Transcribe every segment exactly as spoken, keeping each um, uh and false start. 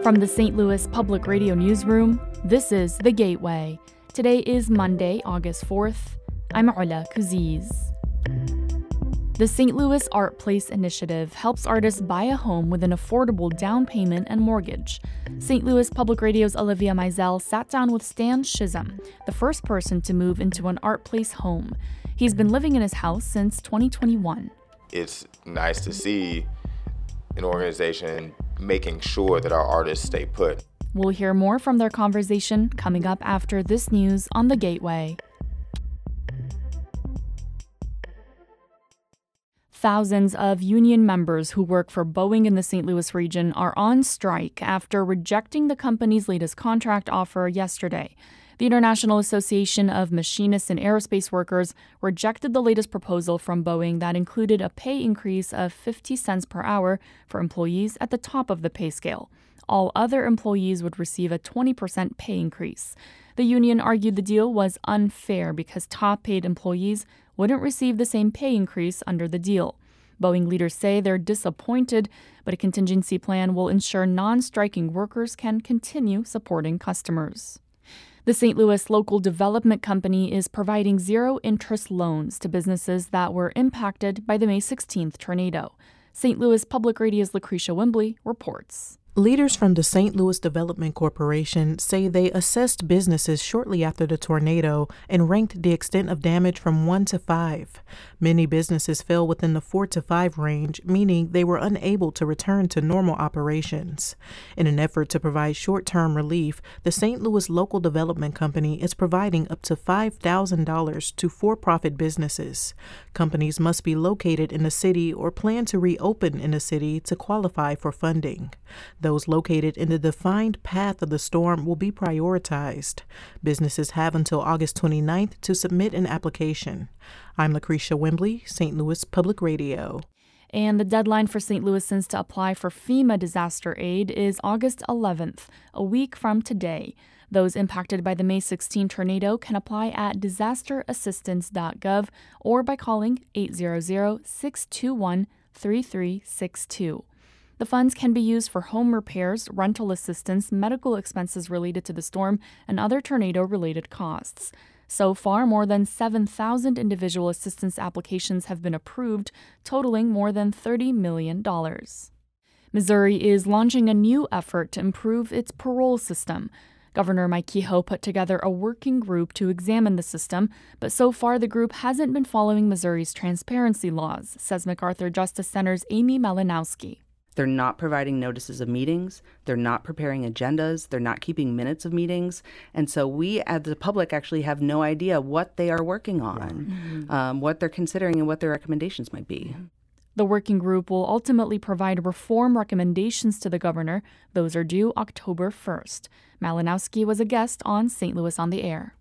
From the Saint Louis Public Radio Newsroom, this is The Gateway. Today is Monday, August fourth. I'm Ola Kuziz. The Saint Louis Art Place Initiative helps artists buy a home with an affordable down payment and mortgage. Saint Louis Public Radio's Olivia Mizell sat down with Stan Chisholm, the first person to move into an Art Place home. He's been living in his house since twenty twenty-one. It's nice to see an organization making sure that our artists stay put. We'll hear more from their conversation coming up after this news on The Gateway. Thousands of union members who work for Boeing in the Saint Louis region are on strike after rejecting the company's latest contract offer yesterday. The International Association of Machinists and Aerospace Workers rejected the latest proposal from Boeing that included a pay increase of fifty cents per hour for employees at the top of the pay scale. All other employees would receive a twenty percent pay increase. The union argued the deal was unfair because top-paid employees wouldn't receive the same pay increase under the deal. Boeing leaders say they're disappointed, but a contingency plan will ensure non-striking workers can continue supporting customers. The Saint Louis Local Development Company is providing zero-interest loans to businesses that were impacted by the May sixteenth tornado. Saint Louis Public Radio's Lucretia Wimbley reports. Leaders from the Saint Louis Development Corporation say they assessed businesses shortly after the tornado and ranked the extent of damage from one to five. Many businesses fell within the four to five range, meaning they were unable to return to normal operations. In an effort to provide short-term relief, the Saint Louis Local Development Company is providing up to five thousand dollars to for-profit businesses. Companies must be located in the city or plan to reopen in the city to qualify for funding. Those located in the defined path of the storm will be prioritized. Businesses have until August twenty-ninth to submit an application. I'm Lucretia Wimbley, Saint Louis Public Radio. And the deadline for Saint Louisans to apply for FEMA disaster aid is August eleventh, a week from today. Those impacted by the May sixteenth tornado can apply at disaster assistance dot gov or by calling eight hundred, six two one, three three six two. The funds can be used for home repairs, rental assistance, medical expenses related to the storm, and other tornado-related costs. So far, more than seven thousand individual assistance applications have been approved, totaling more than thirty million dollars. Missouri is launching a new effort to improve its parole system. Governor Mike Kehoe put together a working group to examine the system, but so far the group hasn't been following Missouri's transparency laws, says MacArthur Justice Center's Amy Malinowski. They're not providing notices of meetings. They're not preparing agendas. They're not keeping minutes of meetings. And so we, as the public, actually have no idea what they are working on, mm-hmm. um, what they're considering, and what their recommendations might be. The working group will ultimately provide reform recommendations to the governor. Those are due October first. Malinowski was a guest on Saint Louis on the Air.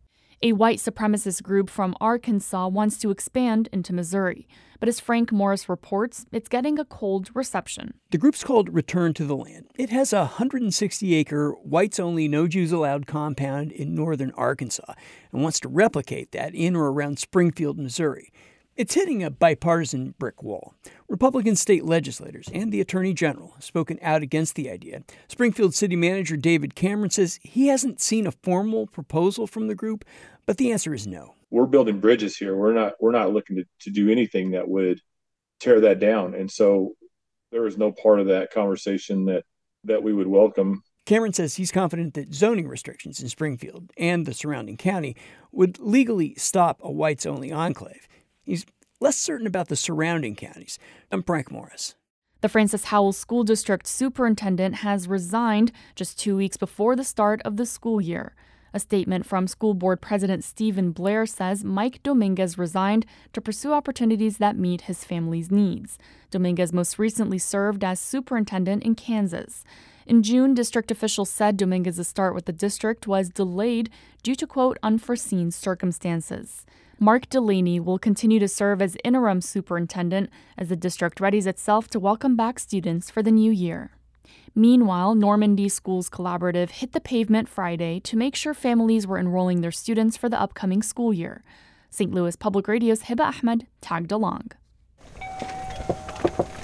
A white supremacist group from Arkansas wants to expand into Missouri. But as Frank Morris reports, it's getting a cold reception. The group's called Return to the Land. It has a one hundred sixty acre, whites-only, no-Jews-allowed compound in northern Arkansas and wants to replicate that in or around Springfield, Missouri. It's hitting a bipartisan brick wall. Republican state legislators and the Attorney General have spoken out against the idea. Springfield City Manager David Cameron says he hasn't seen a formal proposal from the group, but the answer is no. We're building bridges here. We're not we're not looking to, to do anything that would tear that down. And so there is no part of that conversation that, that we would welcome. Cameron says he's confident that zoning restrictions in Springfield and the surrounding county would legally stop a whites-only enclave. He's less certain about the surrounding counties. I'm Frank Morris. The Francis Howell School District Superintendent has resigned just two weeks before the start of the school year. A statement from School Board President Stephen Blair says Mike Dominguez resigned to pursue opportunities that meet his family's needs. Dominguez most recently served as superintendent in Kansas. In June, district officials said Dominguez's start with the district was delayed due to, quote, unforeseen circumstances. Mark Delaney will continue to serve as interim superintendent as the district readies itself to welcome back students for the new year. Meanwhile, Normandy Schools Collaborative hit the pavement Friday to make sure families were enrolling their students for the upcoming school year. Saint Louis Public Radio's Hiba Ahmed tagged along.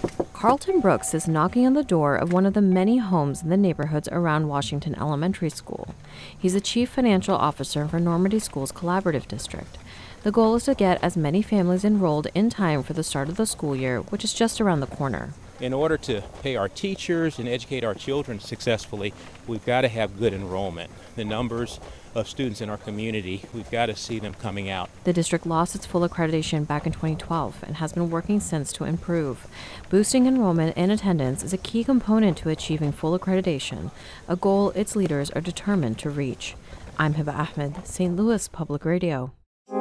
Carlton Brooks is knocking on the door of one of the many homes in the neighborhoods around Washington Elementary School. He's the Chief Financial Officer for Normandy Schools Collaborative District. The goal is to get as many families enrolled in time for the start of the school year, which is just around the corner. In order to pay our teachers and educate our children successfully, we've got to have good enrollment. The numbers of students in our community, we've got to see them coming out. The district lost its full accreditation back in twenty twelve and has been working since to improve. Boosting enrollment and attendance is a key component to achieving full accreditation, a goal its leaders are determined to reach. I'm Hiba Ahmed, Saint Louis Public Radio.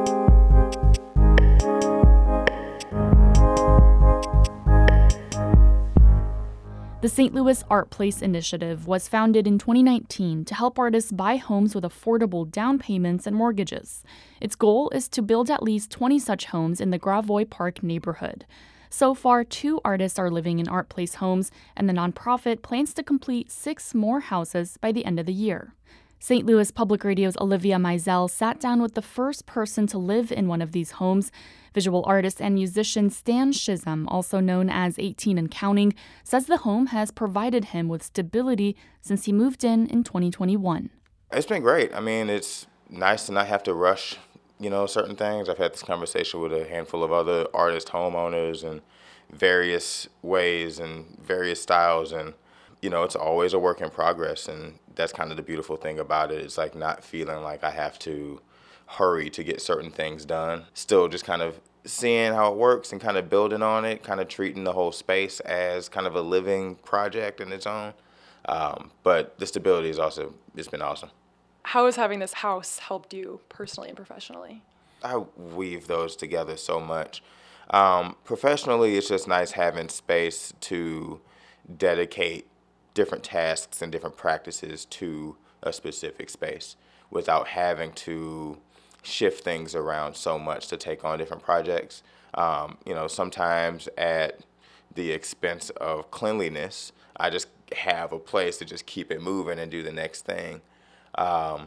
The Saint Louis Art Place Initiative was founded in twenty nineteen to help artists buy homes with affordable down payments and mortgages. Its goal is to build at least twenty such homes in the Gravois Park neighborhood. So far, two artists are living in Art Place homes, and the nonprofit plans to complete six more houses by the end of the year. Saint Louis Public Radio's Olivia Mizell sat down with the first person to live in one of these homes. Visual artist and musician Stan Chisholm, also known as eighteen and Counting, says the home has provided him with stability since he moved in in twenty twenty-one. It's been great. I mean, it's nice to not have to rush, you know, certain things. I've had this conversation with a handful of other artist homeowners in various ways and various styles, and you know, it's always a work in progress, and that's kind of the beautiful thing about it. It's like not feeling like I have to hurry to get certain things done. Still just kind of seeing how it works and kind of building on it, kind of treating the whole space as kind of a living project in its own. Um, but the stability is also, it's been awesome. How has having this house helped you personally and professionally? I weave those together so much. Um, professionally, it's just nice having space to dedicate different tasks and different practices to a specific space without having to shift things around so much to take on different projects. Um, you know, sometimes at the expense of cleanliness, I just have a place to just keep it moving and do the next thing. Um,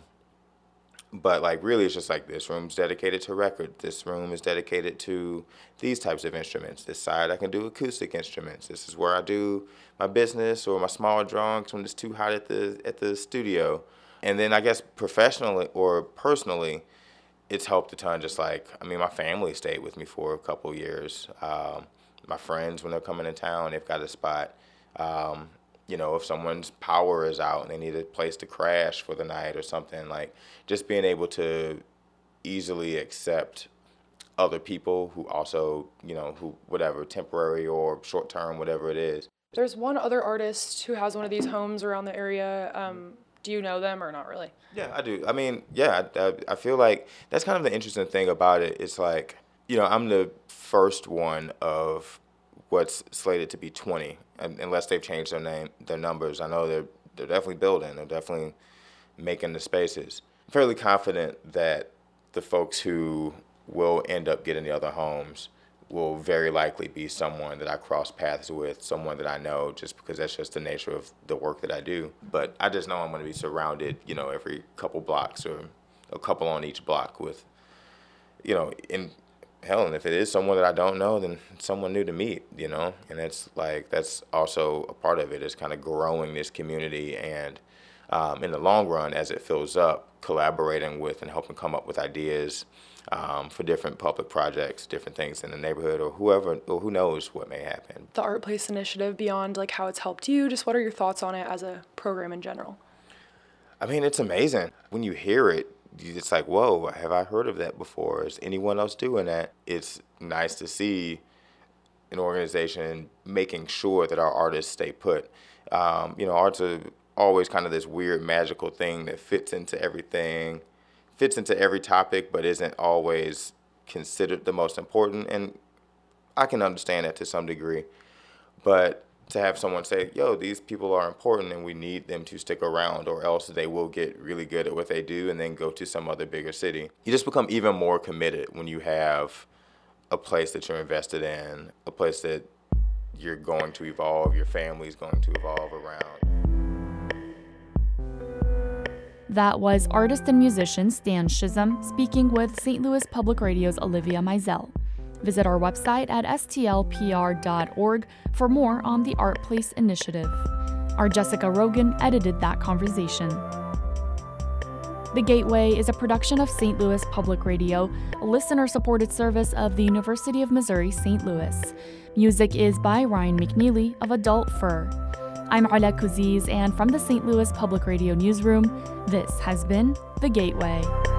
But like really it's just like this room's dedicated to record. This room is dedicated to these types of instruments. This side I can do acoustic instruments. This is where I do my business or my small drawings when it's too hot at the at the studio. And then I guess professionally or personally, it's helped a ton. Just like, I mean, my family stayed with me for a couple of years. Um, my friends, when they're coming in town, they've got a spot. Um, You know, if someone's power is out and they need a place to crash for the night or something, like just being able to easily accept other people who also, you know, who whatever, temporary or short term, whatever it is. There's one other artist who has one of these homes around the area. Um, do you know them or not really? Yeah, I do. I mean, yeah, I, I feel like that's kind of the interesting thing about it. It's like, you know, I'm the first one of what's slated to be twenty, unless they've changed their name, their numbers. I know they're they're definitely building. They're definitely making the spaces. I'm fairly confident that the folks who will end up getting the other homes will very likely be someone that I cross paths with, someone that I know, just because that's just the nature of the work that I do. But I just know I'm going to be surrounded, you know, every couple blocks or a couple on each block with, you know, in hell, and if it is someone that I don't know, then it's someone new to meet, you know? And it's like, that's also a part of it, is kind of growing this community and um, in the long run, as it fills up, collaborating with and helping come up with ideas um, for different public projects, different things in the neighborhood, or whoever, or who knows what may happen. The Art Place Initiative, beyond like how it's helped you, just what are your thoughts on it as a program in general? I mean, it's amazing. When you hear it, it's like, whoa, have I heard of that before? Is anyone else doing that? It's nice to see an organization making sure that our artists stay put. Um, you know, art's are always kind of this weird magical thing that fits into everything, fits into every topic, but isn't always considered the most important. And I can understand that to some degree. But to have someone say, yo, these people are important and we need them to stick around, or else they will get really good at what they do and then go to some other bigger city. You just become even more committed when you have a place that you're invested in, a place that you're going to evolve, your family's going to evolve around. That was artist and musician Stan Chisholm speaking with Saint Louis Public Radio's Olivia Mizell. Visit our website at s t l p r dot org for more on the Art Place initiative. Our Jessica Rogan edited that conversation. The Gateway is a production of Saint Louis Public Radio, a listener-supported service of the University of Missouri Saint Louis. Music is by Ryan McNeely of Adult Fur. I'm Ola Kuziz, and from the Saint Louis Public Radio newsroom, this has been The Gateway.